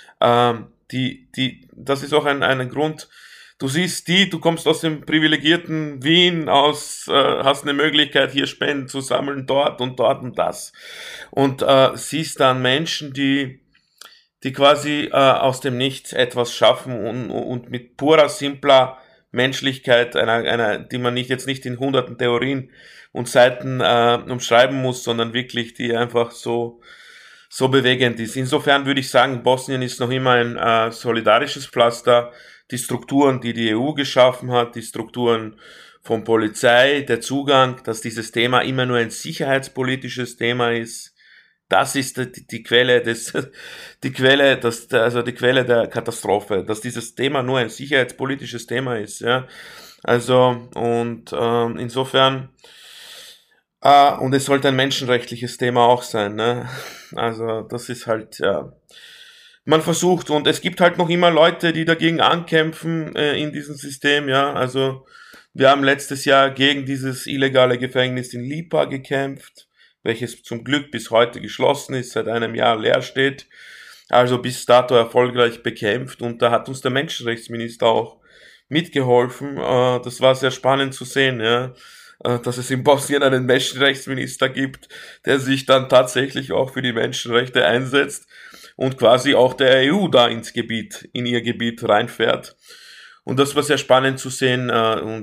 Speaker 3: das ist auch ein Grund. Du siehst du kommst aus dem privilegierten Wien, hast eine Möglichkeit, hier Spenden zu sammeln, dort und das. Und siehst dann Menschen, die quasi aus dem Nichts etwas schaffen und mit purer, simpler Menschlichkeit, die man jetzt nicht in hunderten Theorien und Seiten umschreiben muss, sondern wirklich, die einfach so bewegend ist. Insofern würde ich sagen, Bosnien ist noch immer ein solidarisches Pflaster. Die Strukturen, die die EU geschaffen hat, die Strukturen von Polizei, der Zugang, dass dieses Thema immer nur ein sicherheitspolitisches Thema ist, das ist die Quelle die Quelle der Katastrophe, dass dieses Thema nur ein sicherheitspolitisches Thema ist, ja. Also, und insofern, und es sollte ein menschenrechtliches Thema auch sein, ne? Also, das ist halt, ja. Man versucht, und es gibt halt noch immer Leute, die dagegen ankämpfen in diesem System, ja. Also wir haben letztes Jahr gegen dieses illegale Gefängnis in Lipa gekämpft, welches zum Glück bis heute geschlossen ist, seit einem Jahr leer steht, also bis dato erfolgreich bekämpft, und da hat uns der Menschenrechtsminister auch mitgeholfen. Das war sehr spannend zu sehen, ja, dass es in Bosnien einen Menschenrechtsminister gibt, der sich dann tatsächlich auch für die Menschenrechte einsetzt und quasi auch der EU da in ihr Gebiet reinfährt. Und das war sehr spannend zu sehen,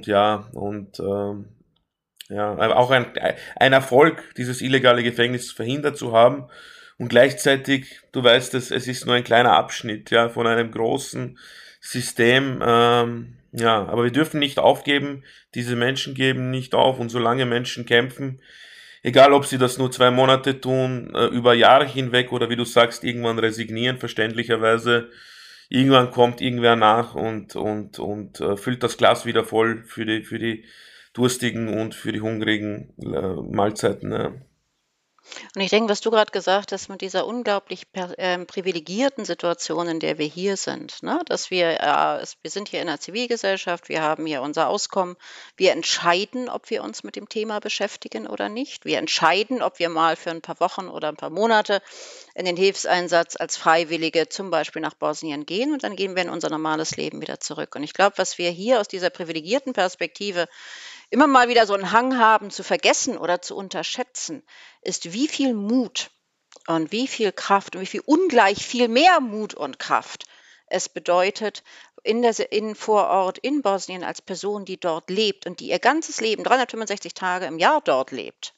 Speaker 3: auch ein Erfolg, dieses illegale Gefängnis verhindert zu haben. Und gleichzeitig, du weißt es ist nur ein kleiner Abschnitt, ja, von einem großen System, aber wir dürfen nicht aufgeben, diese Menschen geben nicht auf, und solange Menschen kämpfen, egal ob sie das nur 2 Monate tun, über Jahre hinweg, oder wie du sagst, irgendwann resignieren, verständlicherweise, irgendwann kommt irgendwer nach und füllt das Glas wieder voll für die Durstigen und für die hungrigen Mahlzeiten. Ja.
Speaker 2: Und ich denke, was du gerade gesagt hast, mit dieser unglaublich privilegierten Situation, in der wir hier sind, ne? Dass wir sind hier in der Zivilgesellschaft, wir haben hier unser Auskommen, wir entscheiden, ob wir uns mit dem Thema beschäftigen oder nicht. Wir entscheiden, ob wir mal für ein paar Wochen oder ein paar Monate in den Hilfseinsatz als Freiwillige zum Beispiel nach Bosnien gehen, und dann gehen wir in unser normales Leben wieder zurück. Und ich glaube, was wir hier aus dieser privilegierten Perspektive immer mal wieder so einen Hang haben zu vergessen oder zu unterschätzen, ist, wie viel Mut und wie viel Kraft und wie viel ungleich viel mehr Mut und Kraft es bedeutet, vor Ort in Bosnien als Person, die dort lebt und die ihr ganzes Leben, 365 Tage im Jahr dort lebt,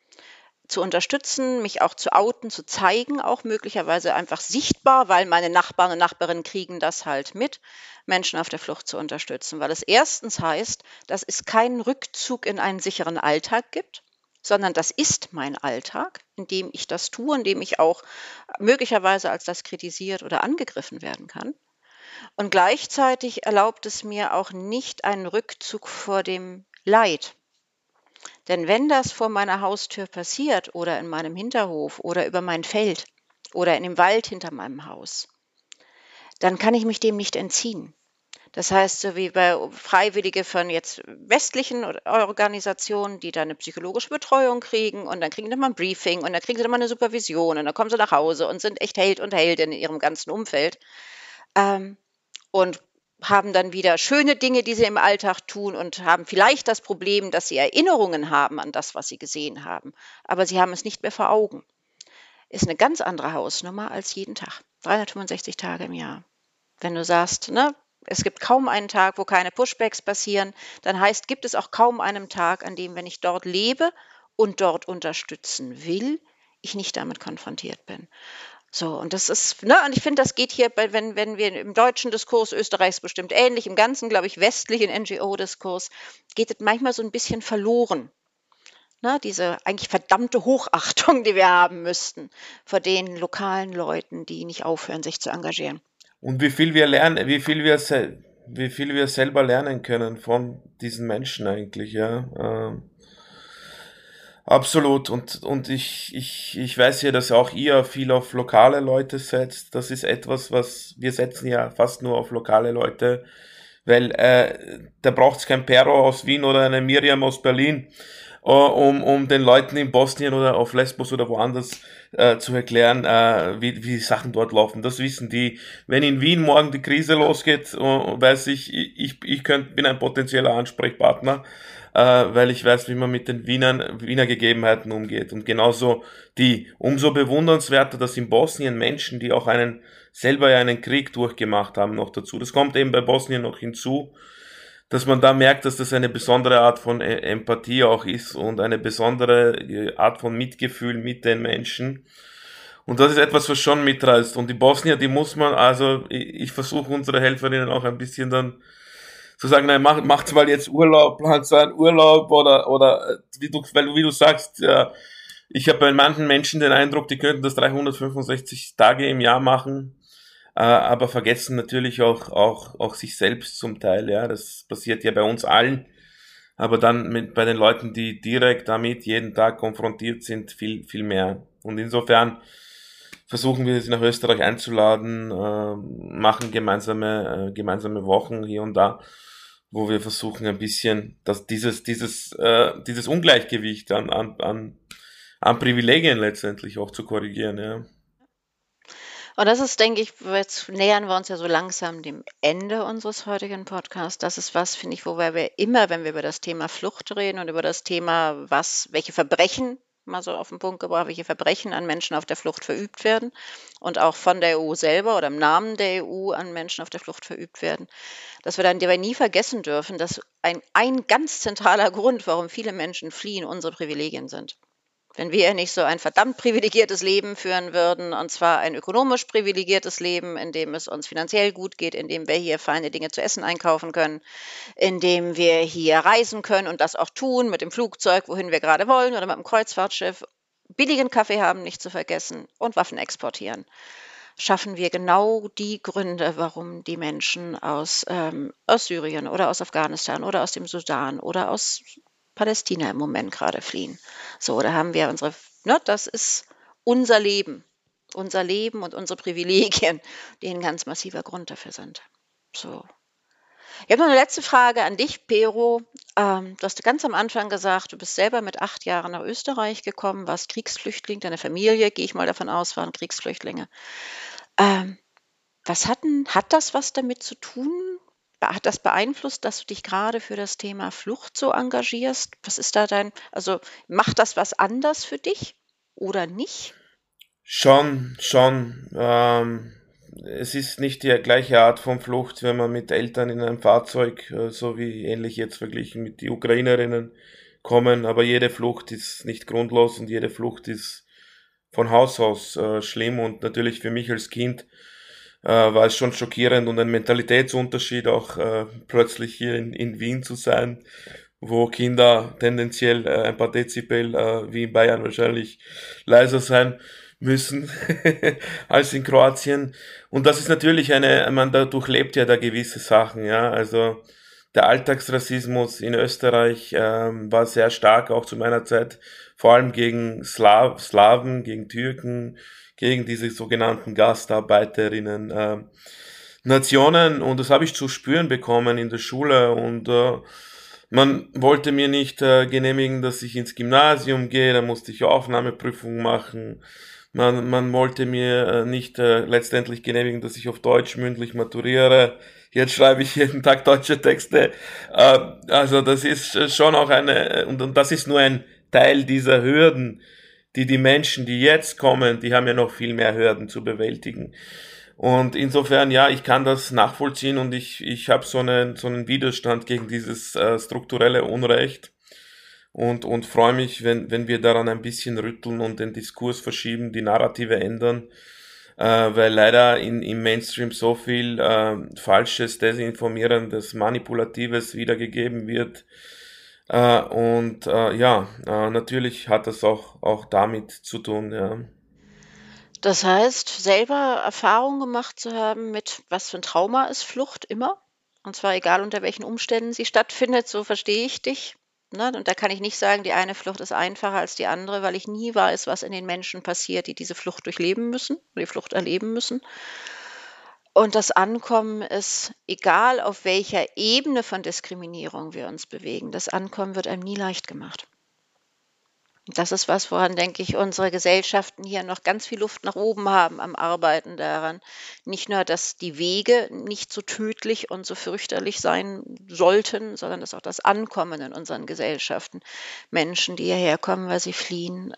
Speaker 2: zu unterstützen, mich auch zu outen, zu zeigen, auch möglicherweise einfach sichtbar, weil meine Nachbarn und Nachbarinnen kriegen das halt mit, Menschen auf der Flucht zu unterstützen, weil es erstens heißt, dass es keinen Rückzug in einen sicheren Alltag gibt, sondern das ist mein Alltag, in dem ich das tue, in dem ich auch möglicherweise als das kritisiert oder angegriffen werden kann. Und gleichzeitig erlaubt es mir auch nicht einen Rückzug vor dem Leid. Denn wenn das vor meiner Haustür passiert oder in meinem Hinterhof oder über mein Feld oder in dem Wald hinter meinem Haus, dann kann ich mich dem nicht entziehen. Das heißt, so wie bei Freiwillige von jetzt westlichen Organisationen, die dann eine psychologische Betreuung kriegen, und dann kriegen sie mal ein Briefing und dann kriegen sie dann mal eine Supervision und dann kommen sie nach Hause und sind echt Held und Heldin in ihrem ganzen Umfeld, und haben dann wieder schöne Dinge, die sie im Alltag tun, und haben vielleicht das Problem, dass sie Erinnerungen haben an das, was sie gesehen haben, aber sie haben es nicht mehr vor Augen. Ist eine ganz andere Hausnummer als jeden Tag, 365 Tage im Jahr. Wenn du sagst, ne, es gibt kaum einen Tag, wo keine Pushbacks passieren, dann gibt es auch kaum einen Tag, an dem, wenn ich dort lebe und dort unterstützen will, ich nicht damit konfrontiert bin. So, und das ist, ne, und ich finde, das geht hier wenn wir im deutschen Diskurs, Österreich ist bestimmt ähnlich, im ganzen, glaube ich, westlichen NGO-Diskurs geht es manchmal so ein bisschen verloren, ne? Diese eigentlich verdammte Hochachtung, die wir haben müssten vor den lokalen Leuten, die nicht aufhören, sich zu engagieren.
Speaker 3: Und wie viel wir lernen, wie viel wir selber lernen können von diesen Menschen eigentlich, ja. Absolut. Und ich weiß ja, dass auch ihr viel auf lokale Leute setzt. Das ist etwas, was wir setzen ja fast nur auf lokale Leute, weil da braucht es kein Pero aus Wien oder eine Miriam aus Berlin, um den Leuten in Bosnien oder auf Lesbos oder woanders zu erklären, wie Sachen dort laufen. Das wissen die. Wenn in Wien morgen die Krise losgeht, weiß bin ein potenzieller Ansprechpartner, weil ich weiß, wie man mit den Wiener Gegebenheiten umgeht. Und genauso umso bewundernswerter, dass in Bosnien Menschen, die auch selber ja einen Krieg durchgemacht haben, noch dazu. Das kommt eben bei Bosnien noch hinzu, dass man da merkt, dass das eine besondere Art von Empathie auch ist und eine besondere Art von Mitgefühl mit den Menschen. Und das ist etwas, was schon mitreißt. Und die Bosnier, die muss man, also ich versuche unsere Helferinnen auch ein bisschen dann zu sagen, nein, macht's mal jetzt Urlaub, plant so einen Urlaub oder wie du sagst, ich habe bei manchen Menschen den Eindruck, die könnten das 365 Tage im Jahr machen, aber vergessen natürlich auch sich selbst zum Teil, ja, das passiert ja bei uns allen, aber dann bei den Leuten, die direkt damit jeden Tag konfrontiert sind, viel, viel mehr. Und insofern versuchen wir sie nach Österreich einzuladen, machen gemeinsame Wochen hier und da, wo wir versuchen ein bisschen, dass dieses Ungleichgewicht an Privilegien letztendlich auch zu korrigieren, ja.
Speaker 2: Und das ist, denke ich, jetzt nähern wir uns ja so langsam dem Ende unseres heutigen Podcasts. Das ist was, finde ich, wobei wir immer, wenn wir über das Thema Flucht reden und über das Thema, welche Verbrechen, mal so auf den Punkt gebracht, welche Verbrechen an Menschen auf der Flucht verübt werden und auch von der EU selber oder im Namen der EU an Menschen auf der Flucht verübt werden, dass wir dann dabei nie vergessen dürfen, dass ein ganz zentraler Grund, warum viele Menschen fliehen, unsere Privilegien sind. Wenn wir nicht so ein verdammt privilegiertes Leben führen würden, und zwar ein ökonomisch privilegiertes Leben, in dem es uns finanziell gut geht, in dem wir hier feine Dinge zu essen einkaufen können, in dem wir hier reisen können und das auch tun mit dem Flugzeug, wohin wir gerade wollen oder mit dem Kreuzfahrtschiff, billigen Kaffee haben, nicht zu vergessen, und Waffen exportieren, schaffen wir genau die Gründe, warum die Menschen aus Syrien oder aus Afghanistan oder aus dem Sudan oder aus Palästina im Moment gerade fliehen. So, da haben wir das ist unser Leben und unsere Privilegien, die ein ganz massiver Grund dafür sind. So. Ich habe noch eine letzte Frage an dich, Pero. Du hast ganz am Anfang gesagt, du bist selber mit 8 Jahren nach Österreich gekommen, warst Kriegsflüchtling, deine Familie, gehe ich mal davon aus, waren Kriegsflüchtlinge. Ähm, hat das was damit zu tun? Hat das beeinflusst, dass du dich gerade für das Thema Flucht so engagierst? Was ist da also macht das was anders für dich oder nicht?
Speaker 3: Schon. Es ist nicht die gleiche Art von Flucht, wenn man mit Eltern in einem Fahrzeug, so wie ähnlich jetzt verglichen mit die Ukrainerinnen kommen, aber jede Flucht ist nicht grundlos und jede Flucht ist von Haus aus schlimm und natürlich für mich als Kind war es schon schockierend und ein Mentalitätsunterschied auch plötzlich hier in Wien zu sein, wo Kinder tendenziell ein paar Dezibel wie in Bayern wahrscheinlich leiser sein müssen als in Kroatien. Und das ist natürlich man da durchlebt ja da gewisse Sachen, ja, also der Alltagsrassismus in Österreich war sehr stark, auch zu meiner Zeit, vor allem gegen Slawen, gegen Türken, gegen diese sogenannten Gastarbeiterinnen, Nationen, und das habe ich zu spüren bekommen in der Schule, und man wollte mir nicht genehmigen, dass ich ins Gymnasium gehe, da musste ich Aufnahmeprüfungen machen. Man wollte mir nicht letztendlich genehmigen, dass ich auf Deutsch mündlich maturiere. Jetzt schreibe ich jeden Tag deutsche Texte. Also das ist schon auch und das ist nur ein Teil dieser Hürden, die Menschen, die jetzt kommen, die haben ja noch viel mehr Hürden zu bewältigen. Und insofern, ja, ich kann das nachvollziehen, und ich habe so einen Widerstand gegen dieses strukturelle Unrecht. Und freue mich, wenn wir daran ein bisschen rütteln und den Diskurs verschieben, die Narrative ändern. weil leider im Mainstream so viel Falsches, Desinformierendes, Manipulatives wiedergegeben wird. Natürlich hat das auch damit zu tun, ja.
Speaker 2: Das heißt, selber Erfahrung gemacht zu haben mit, was für ein Trauma ist Flucht immer. Und zwar egal, unter welchen Umständen sie stattfindet, so verstehe ich dich. Ne? Und da kann ich nicht sagen, die eine Flucht ist einfacher als die andere, weil ich nie weiß, was in den Menschen passiert, die diese Flucht durchleben müssen, die Flucht erleben müssen. Und das Ankommen ist, egal auf welcher Ebene von Diskriminierung wir uns bewegen, das Ankommen wird einem nie leicht gemacht. Das ist was, woran, denke ich, unsere Gesellschaften hier noch ganz viel Luft nach oben haben am Arbeiten daran. Nicht nur, dass die Wege nicht so tödlich und so fürchterlich sein sollten, sondern dass auch das Ankommen in unseren Gesellschaften, Menschen, die hierher kommen, weil sie fliehen,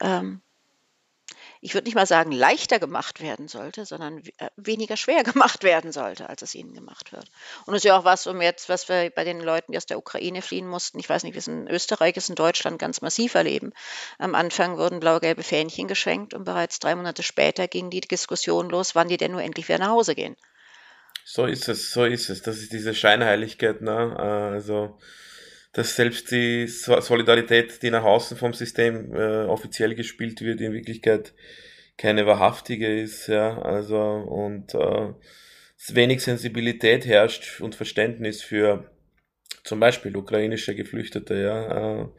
Speaker 2: ich würde nicht mal sagen, leichter gemacht werden sollte, sondern weniger schwer gemacht werden sollte, als es ihnen gemacht wird. Und das ist ja auch was, was wir bei den Leuten, die aus der Ukraine fliehen mussten, ich weiß nicht, wie es in Österreich ist, in Deutschland ganz massiv erleben. Am Anfang wurden blau-gelbe Fähnchen geschwenkt und bereits 3 Monate später ging die Diskussion los, wann die denn nur endlich wieder nach Hause gehen.
Speaker 3: So ist es. Das ist diese Scheinheiligkeit, ne? Also, dass selbst die Solidarität, die nach außen vom System offiziell gespielt wird, in Wirklichkeit keine wahrhaftige ist, ja, also, und wenig Sensibilität herrscht und Verständnis für zum Beispiel ukrainische Geflüchtete, ja,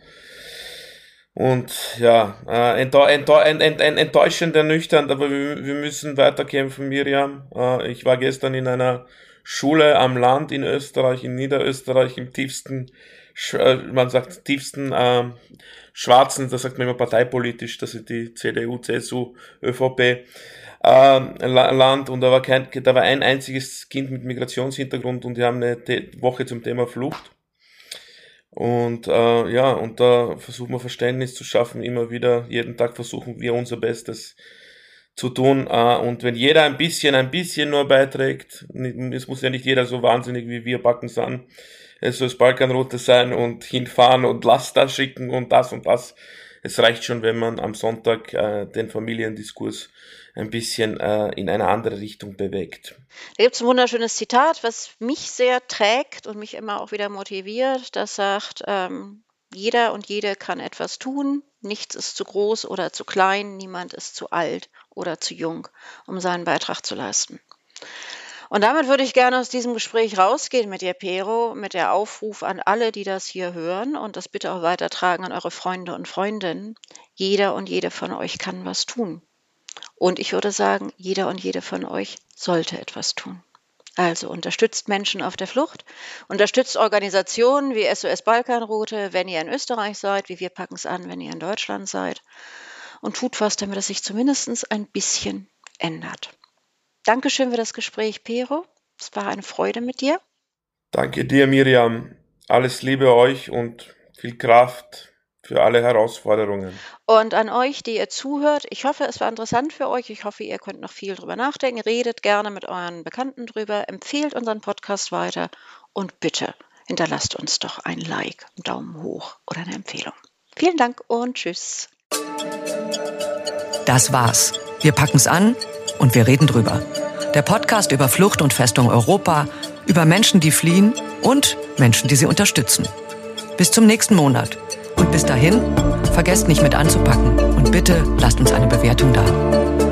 Speaker 3: und ja, enttäuschend, ernüchternd, aber wir müssen weiterkämpfen, Miriam. Ich war gestern in einer Schule am Land in Österreich, in Niederösterreich, im tiefsten, man sagt tiefsten schwarzen, das sagt man immer parteipolitisch, das sind die CDU, CSU, ÖVP, Land, und da war ein einziges Kind mit Migrationshintergrund und die haben eine Woche zum Thema Flucht. Und und da versuchen wir Verständnis zu schaffen, immer wieder, jeden Tag versuchen wir unser Bestes zu tun, und wenn jeder ein bisschen nur beiträgt, es muss ja nicht jeder so wahnsinnig wie wir Packen's an, es soll Balkanroute sein und hinfahren und Laster schicken und das. Es reicht schon, wenn man am Sonntag den Familiendiskurs ein bisschen in eine andere Richtung bewegt.
Speaker 2: Da gibt es ein wunderschönes Zitat, was mich sehr trägt und mich immer auch wieder motiviert. Das sagt, jeder und jede kann etwas tun. Nichts ist zu groß oder zu klein. Niemand ist zu alt oder zu jung, um seinen Beitrag zu leisten. Und damit würde ich gerne aus diesem Gespräch rausgehen mit dir, Pero, mit der Aufruf an alle, die das hier hören und das bitte auch weitertragen an eure Freunde und Freundinnen. Jeder und jede von euch kann was tun. Und ich würde sagen, jeder und jede von euch sollte etwas tun. Also unterstützt Menschen auf der Flucht, unterstützt Organisationen wie SOS Balkanroute, wenn ihr in Österreich seid, wie wir Packen's an, wenn ihr in Deutschland seid. Und tut was, damit es sich zumindest ein bisschen ändert. Dankeschön für das Gespräch, Pero. Es war eine Freude mit dir.
Speaker 3: Danke dir, Miriam. Alles Liebe euch und viel Kraft für alle Herausforderungen.
Speaker 2: Und an euch, die ihr zuhört, ich hoffe, es war interessant für euch. Ich hoffe, ihr könnt noch viel drüber nachdenken. Redet gerne mit euren Bekannten drüber. Empfehlt unseren Podcast weiter. Und bitte hinterlasst uns doch ein Like, einen Daumen hoch oder eine Empfehlung. Vielen Dank und tschüss.
Speaker 1: Das war's. Wir packen's an und wir reden drüber. Der Podcast über Flucht und Festung Europa, über Menschen, die fliehen und Menschen, die sie unterstützen. Bis zum nächsten Monat. Und bis dahin, vergesst nicht mit anzupacken und bitte lasst uns eine Bewertung da.